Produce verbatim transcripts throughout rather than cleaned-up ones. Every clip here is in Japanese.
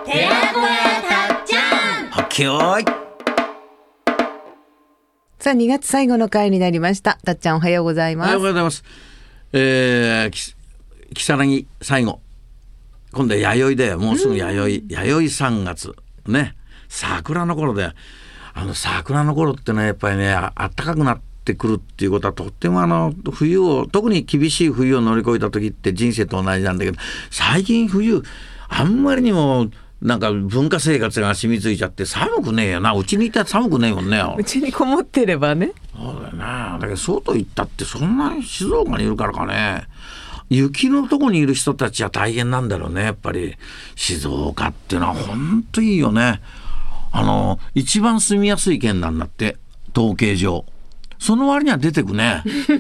寺子屋たっちゃん。 はっけよーい。 さあにがつ最後の回になりました。たっちゃんおはようございます。 おはようございます。えー、き如月最後、今度は弥生だよ。もうすぐ弥生、弥生さんがつね、桜の頃で、あの桜の頃ってのはやっぱりね、あったかくなってくるっていうことはとってもあの冬を、特に厳しい冬を乗り越えた時って人生と同じなんだけど、最近冬あんまりにもなんか文化生活が染みついちゃって寒くねえよな。うちにいたら寒くねえもんね。 うちにこもってればね。 そうだよな。だけど外行ったってそんなに静岡にいるからかね。雪のとこにいる人たちは大変なんだろうね。やっぱり静岡っていうのは本当いいよね。あの一番住みやすい県なんだって、統計上。その割には出てくね。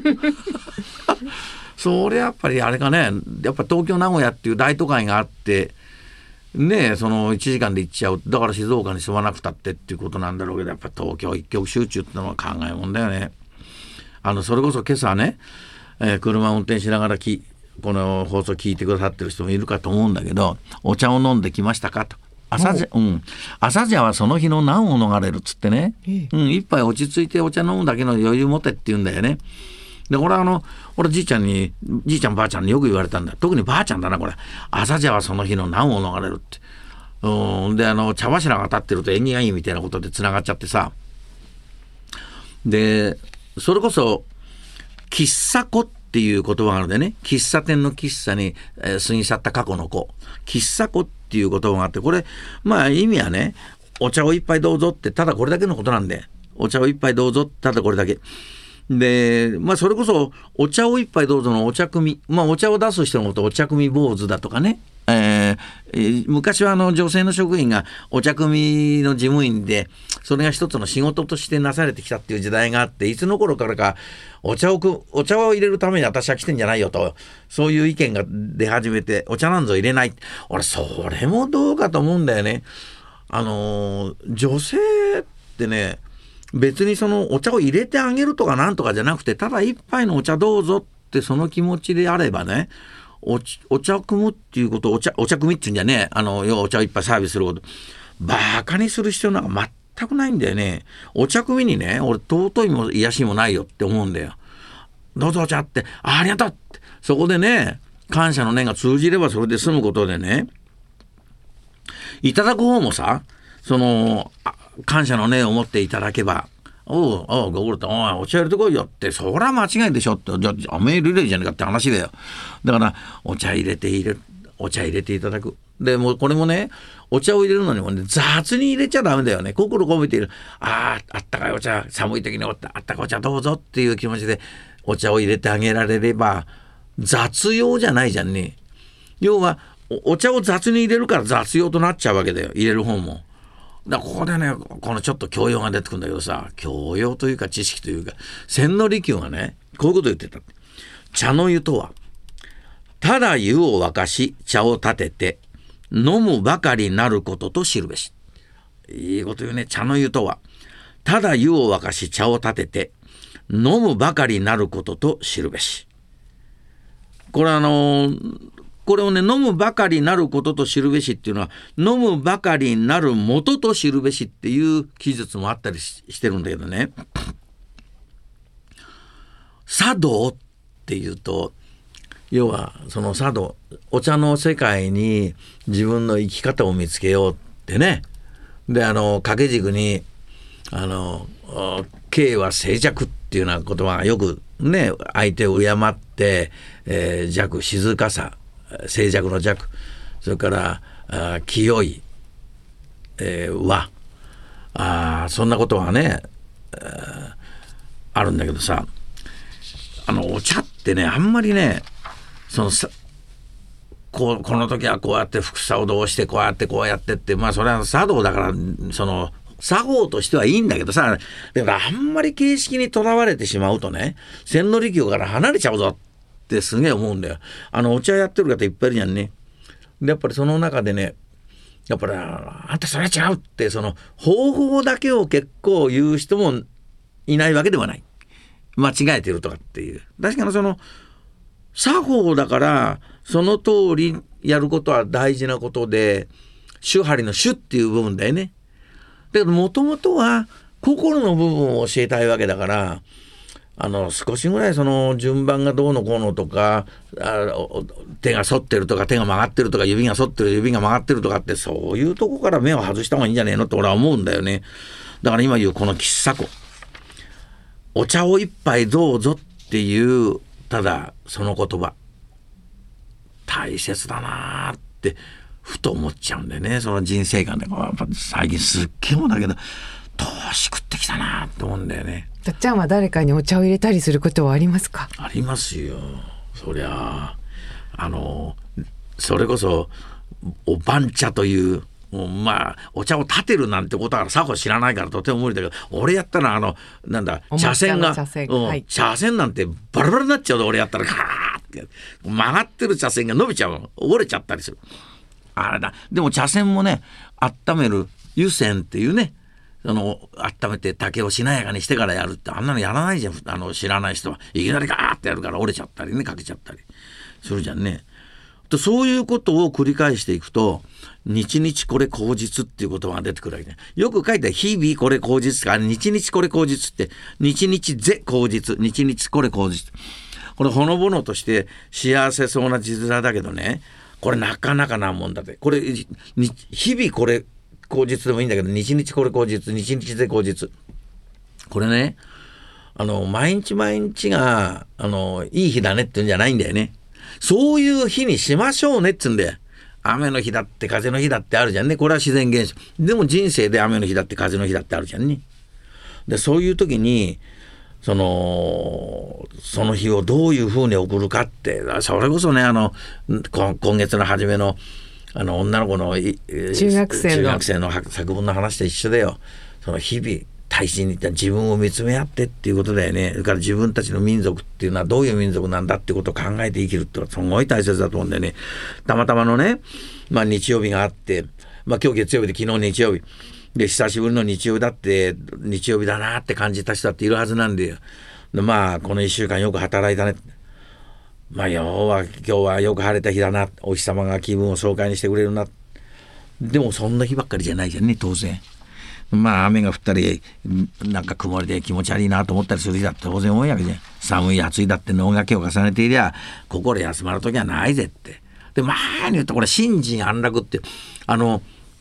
それやっぱりあれかね。やっぱ東京名古屋っていう大都会があってねえ、そのいちじかんで行っちゃう。だから静岡に住まなくたってっていうことなんだろうけど、やっぱ東京一極集中ってのは考えもんだよね。あのそれこそ今朝ね、えー、車を運転しながらきこの放送聞いてくださってる人もいるかと思うんだけど、お茶を飲んできましたかと。朝じゃ、うん、朝じゃはその日の難を逃れるっつってね、うん、一杯落ち着いてお茶飲むだけの余裕持てって言うんだよね。で俺はあの俺じいちゃんにじいちゃんばあちゃんによく言われたんだ。特にばあちゃんだなこれ。朝じゃはその日の難を逃れるって。うんであの茶柱が立ってると縁起がいいみたいなことでつながっちゃってさ。でそれこそ喫茶子っていう言葉があるんでね、喫茶店の喫茶に、えー、過ぎ去った過去の子、喫茶子っていう言葉があって、これまあ意味はね、お茶を一杯どうぞってただこれだけのことなんで、お茶を一杯どうぞただこれだけで、まあそれこそお茶を一杯どうぞのお茶組、まあお茶を出す人のことをお茶組坊主だとかね、えー、昔はあの女性の職員がお茶組の事務員で、それが一つの仕事としてなされてきたっていう時代があって、いつの頃からかお茶をくお茶を入れるために私は来てんじゃないよと、そういう意見が出始めて、お茶なんぞ入れない。俺それもどうかと思うんだよね。あの女性ってね、別にそのお茶を入れてあげるとかなんとかじゃなくて、ただ一杯のお茶どうぞってその気持ちであればね、お, お茶組むっていうことをお茶お茶組っていうんじゃねえ、あの要はお茶をいっぱいサービスすることバカにする必要なんか全くないんだよね。お茶組にね、俺尊いも癒しもないよって思うんだよ。どうぞお茶って、 あ, ありがとうって、そこでね感謝の念が通じればそれで済むことでね、いただく方もさ、その感謝の念を持っていただけば、おうおうご苦労と、おいお茶入れてこいよって、そりゃ間違いでしょって、じゃあメール入れるじゃねえかって話だよ。だからお茶入れて入れる、お茶入れていただく。でもうこれもね、お茶を入れるのにもね、雑に入れちゃダメだよね。心込めている、あああったかいお茶、寒い時にあったかいお茶どうぞっていう気持ちでお茶を入れてあげられれば雑用じゃないじゃんね。要は お, お茶を雑に入れるから雑用となっちゃうわけだよ、入れる方も。だからここでね、このちょっと教養が出てくるんだけどさ、教養というか知識というか、千利休がねこういうこと言ってた。茶の湯とは、ただ湯を沸かし茶を立てて飲むばかりなることと知るべし。いいこと言うね。茶の湯とは、ただ湯を沸かし茶を立てて飲むばかりなることと知るべし。これあのーこれをね、飲むばかりなることと知るべしっていうのは、飲むばかりなる元と知るべしっていう記述もあったり し, してるんだけどね。茶道っていうと、要はその茶道、お茶の世界に自分の生き方を見つけようってね。で、あの掛け軸にあの敬は静寂っていうような言葉がよくね、相手を敬って、えー、寂、静かさ、静寂の寂、それからあ清い、えー、和、あそんなことはね、あ, あるんだけどさ、あのお茶ってね、あんまりね、そのさこ, この時はこうやって服さをどうしてこうやってこうやってって、まあそれは茶道だからその作法としてはいいんだけどさ、だからあんまり形式にとらわれてしまうとね、千利休から離れちゃうぞってすげえ思うんだよ。あのお茶やってる方いっぱいいるじゃんね。でやっぱりその中でね、やっぱりあんたそれは違うって、その方法だけを結構言う人もいないわけではない。間違えてるとかっていう、確かにその作法だからその通りやることは大事なことで、 手張りの手っていう部分だよね。だけどもともとは心の部分を教えたいわけだから、あの少しぐらいその順番がどうのこうのとか、あ手が反ってるとか手が曲がってるとか指が反ってる指が曲がってるとかって、そういうとこから目を外した方がいいんじゃねえのって俺は思うんだよね。だから今言うこの喫茶子、お茶を一杯どうぞっていうただその言葉大切だなってふと思っちゃうんだよね。その人生観でやっぱ最近すっげえもんだけど年食ってきたなって思うんだよね。 たっちゃんは誰かにお茶を入れたりすることはありますか？ ありますよ。そりゃあ、あのそれこそお番茶という、まあお茶を立てるなんてことはさほ知らないからとても無理だけど、俺やったらあのなんだ茶筅が茶筅、 うんはい、 茶筅なんてバラバラになっちゃうと、俺やったらカーって曲がってる茶筅が伸びちゃうの、折れちゃったりする。あれだ。でも茶筅もね、温める湯煎っていうね、あの温めて竹をしなやかにしてからやるって、あんなのやらないじゃん。あの知らない人はいきなりガーってやるから折れちゃったりね、かけちゃったりするじゃんね。とそういうことを繰り返していくと、日々これ口実っていう言葉が出てくるわけね。よく書いてある日々これ口実か、日々これ口実って日々ぜ口実、日々これ口実、これほのぼのとして幸せそうな字面だけどね、これなかなかなもんだって。これ日々これ口実でもいいんだけど、日々これ口実、日々ぜ口実、これね、あの毎日毎日があのいい日だねって言うんじゃないんだよね。そういう日にしましょうねって言うんだよ。雨の日だって風の日だってあるじゃんね。これは自然現象。でも人生で雨の日だって風の日だってあるじゃんね。でそういう時にそのその日をどういうふうに送るかって、それこそね、あの今月の初めのあの女の子の中学生の中学生の作文の話と一緒だよ。その日々大事に自分を見つめ合ってっていうことだよね。それから自分たちの民族っていうのはどういう民族なんだってことを考えて生きるってのはすごい大切だと思うんだよね。たまたまのね、まあ、日曜日があって、まあ、今日月曜日で昨日日曜日で、久しぶりの日曜日だって日曜日だなって感じた人だっているはずなんだよ。でまあこのいっしゅうかんよく働いたね。まあ要は今日はよく晴れた日だな、お日様が気分を爽快にしてくれるな。でもそんな日ばっかりじゃないじゃんね、当然。まあ雨が降ったりなんか曇りで気持ち悪いなと思ったりする日だって当然多いわけじゃん。寒い暑いだって能書きを重ねていりゃ心休まる時はないぜって。で前に言ったこれ心身安楽って、あの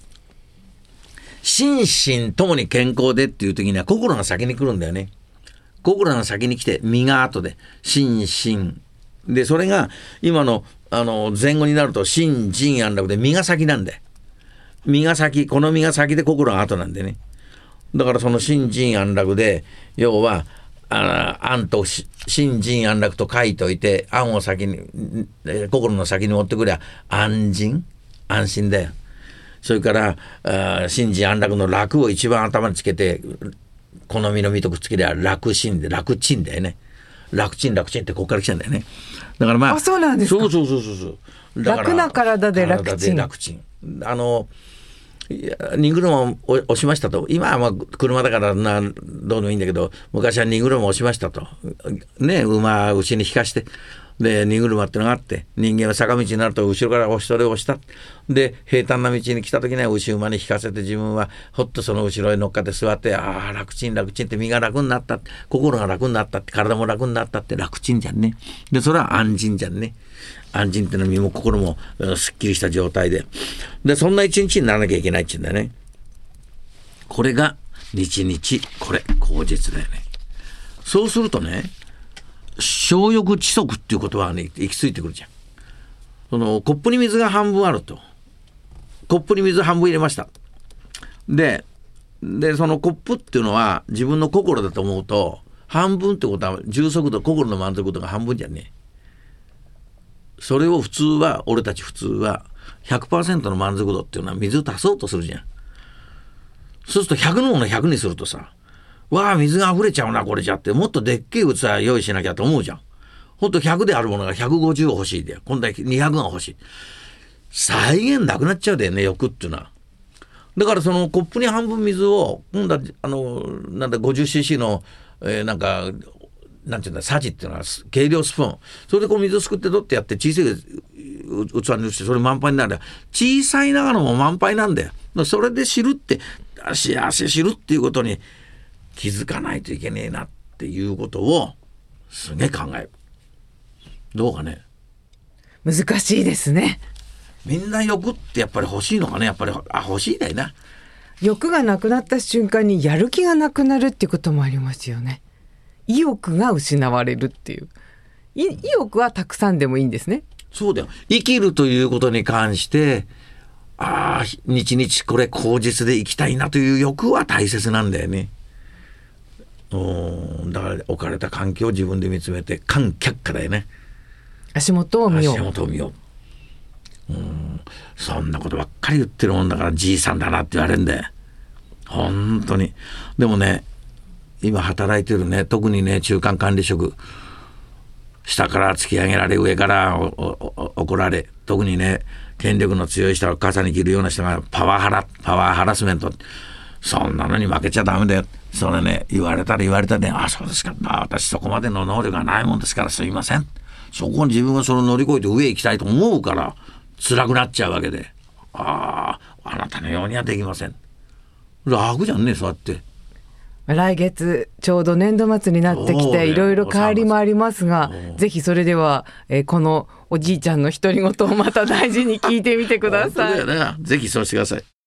心身ともに健康でっていう時には心が先に来るんだよね。心が先に来て身が後で心身で、それが今のあの前後になると心身安楽で身が先なんだよ。身が先、この身が先で心が後なんでね。だからその心身安楽で、要はあ安と心身安楽と書いといて、安を先に心の先に持ってくりゃ安心安心だよ。それからあ心身安楽の楽を一番頭につけて、好みの身とくっつけりゃ楽心で楽ちんだよね。楽ちん楽ちんってここから来たんだよね。だからまあ、 あ、そうなんですか。 そうそうそうそうそう。だから楽な体で楽ちん。 体で楽ちん。あの荷車を押しましたと。今はまあ車だからなどうでもいいんだけど、昔は荷車を押しましたとね、馬牛に引かして、で荷車ってのがあって、人間は坂道になると後ろから押しそれを押した。で平坦な道に来た時には牛馬に引かせて、自分はほっとその後ろに乗っかって座って、ああ楽ちん楽ちんって、身が楽になった、心が楽になったって、体も楽になったって楽ちんじゃんね。でそれは安心じゃんね。安心ってのは身も心もすっきりした状態で、でそんな一日にならなきゃいけないって言うんだよね。これが日々これ口実だよね。そうするとね、小欲知足っていう言葉がね行き着いてくるじゃん。そのコップに水が半分あると、コップに水半分入れました。ででそのコップっていうのは自分の心だと思うと、半分ってことは充足度、心の満足度が半分じゃんね。それを普通は、俺たち普通は ひゃくパーセント の満足度っていうのは水を足そうとするじゃん。そうするとひゃくのものひゃくにするとさ、わあ水が溢れちゃうなこれじゃって、もっとでっけえ器用意しなきゃと思うじゃん。ほんとひゃくであるものがひゃくごじゅう欲しいで、今度はにひゃくが欲しい。再現なくなっちゃうだよね、欲っていうのは。だからそのコップに半分水を今度はあのなんだ ごじゅうシーシー の、えー、なんかなんていうんだ、さじっていうのは計量スプーン、それでこう水をすくって取ってやって小さい器に移してそれ満杯になる。小さいながらも満杯なんだよ。それで知るって幸せ知るっていうことに気づかないといけねえなっていうことをすげえ考える。どうかね。 難しいですね。 みんな欲ってやっぱり欲しいのかね。やっぱりあ欲しいだよな。 欲がなくなった瞬間にやる気がなくなるっていうこともありますよね。意欲が失われるっていう。意欲はたくさんでもいいんですね。 そうだよ。生きるということに関してああ日々これ口実で生きたいなという欲は大切なんだよね。うんだから置かれた環境を自分で見つめて観客下だよね。 足元を見よう。 足元を見よう。うんそんなことばっかり言ってるもんだからじいさんだなって言われるんだよ。本当に。でもね今働いてるね特にね中間管理職下から突き上げられ上からおお怒られ特にね権力の強い人は傘に切るような人がパワハラパワーハラスメントそんなのに負けちゃダメだよ。それね言われたら言われたで、あそうですか、まあ、私そこまでの能力がないもんですからすいません。そこに自分がそれを乗り越えて上へ行きたいと思うから辛くなっちゃうわけで、あああなたのようにはできません。楽じゃんねそうやって。 来月ちょうど年度末になってきていろいろ変わりもありますが、ぜひそれでは、えー、このおじいちゃんの独り言をまた大事に聞いてみてください。 本当だよね。ぜひそうしてください。